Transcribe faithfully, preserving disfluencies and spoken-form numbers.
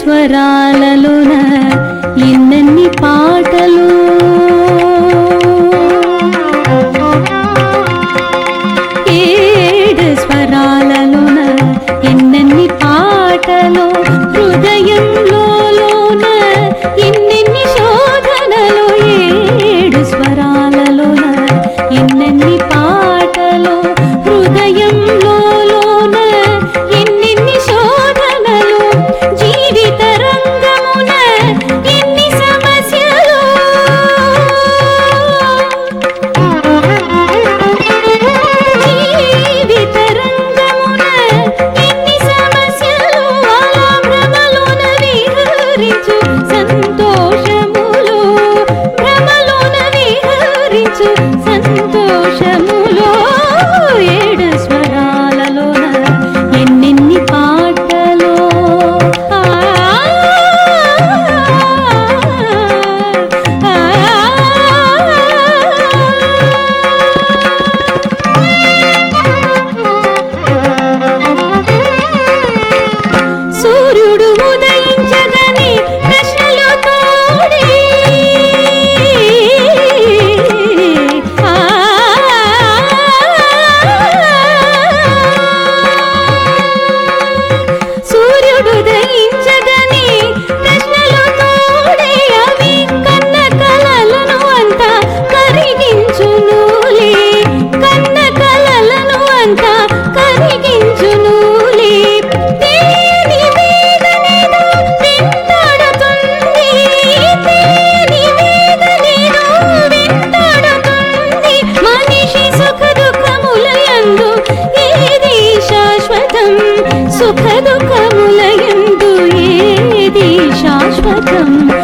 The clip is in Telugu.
స్వరాలలోన ఎన్నెన్ని పాటలు ఏడు స్వరాలలోన ఎన్నెన్ని పాటలు హృదయంలోన ఎన్నెన్ని శోధనలు ఏడు స్వరాలలోన ఎన్నెన్ని పాటలు హృదయంలోన ఎన్నెన్ని శోధనలు జీవిత రంగమున ఎన్ని సమస్యలు జీవిత రంగమున ఎన్ని సమస్యలు అలా భ్రమలోన విహరించు సంతోషములు భ్రమలోన విహరించు సంతోషములో ఏడు స్వరాలలోన ఎన్నెన్ని పాటలో ఆ సూర్యుడు ఉదయించగని ప్రశ్నలు తోడి ఆ సూర్యుడు ఉదయించగని ప్రశ్నలు తోడి అవి కన్న కలలను అంతా కరిగించునులే కన్న కలలను అంతా కరిగించునులే తేని వేదనేదో వెంటాడుతుంది తేని వేదనేదో వెంటాడుతుంది మనిషి సుఖ దుఃఖములయందు ఏది శాశ్వతం సుఖ దుఃఖములయందు ఏది శాశ్వతం